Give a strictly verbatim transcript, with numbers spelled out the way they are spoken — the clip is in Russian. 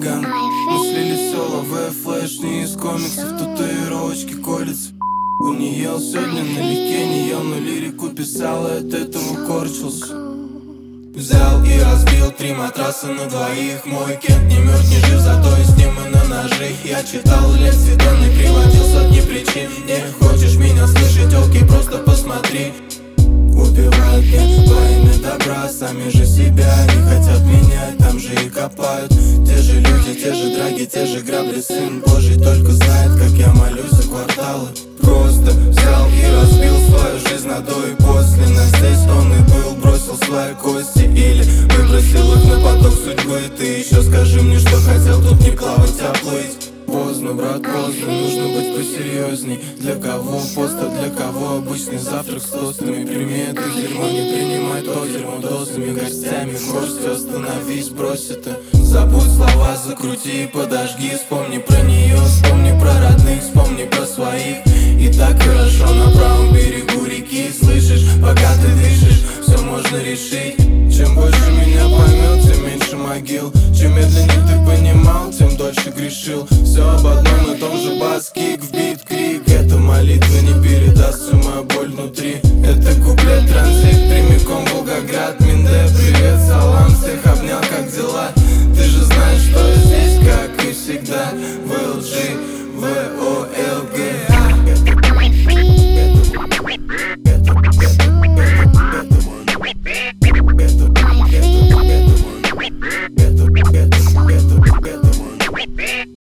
хулиган. Мысли веселые, флэш не из комиксов, татуировочки колется. Не ел сегодня налегке, не ел, но лирику писал, и от этого корчился. Взял и разбил три матраса на двоих. Мой кент не мертв, не жив, зато и с ним и на ножи. Я читал лекции, тонны приводил сотни причин. Не хочешь меня слышать, телки, просто посмотри. Убивают меня во имя добра, сами же себя не хотят менять, там же и копают. Те же люди, те же драги, те же грабли. Сын Божий только знает, как я молюсь за кварталы. Просто взял и разбил свою жизнь на до и после. На здесь он и был, бросил свои кости или выбросил их на поток судьбы. Ты еще скажи мне, что хотел тут не плавать, а плыть. Поздно, брат, поздно, нужно быть посерьезней. Для кого пост, а для кого обычный завтрак с тостами. Прими это дерьмо, не принимай то дерьмо дозами, гостями. Горстью остановись, брось это. Забудь слова, закрути и подожги. Вспомни про нее, вспомни про родных, вспомни про своих. И так хорошо на правом берегу реки. Слышишь, пока ты дышишь, все можно решить. Чем больше меня поймет, тем меньше могил. Чем медленнее ты понимал, тем дольше грешил. Все об одном и том же, бас-кик, вбит крик. Эта молитва не передаст всю мою боль внутри. Это куплет, транзит, прямиком Волгоград, Минде. Привет, салам, всех обнял, как дела? Ты же знаешь, что я здесь как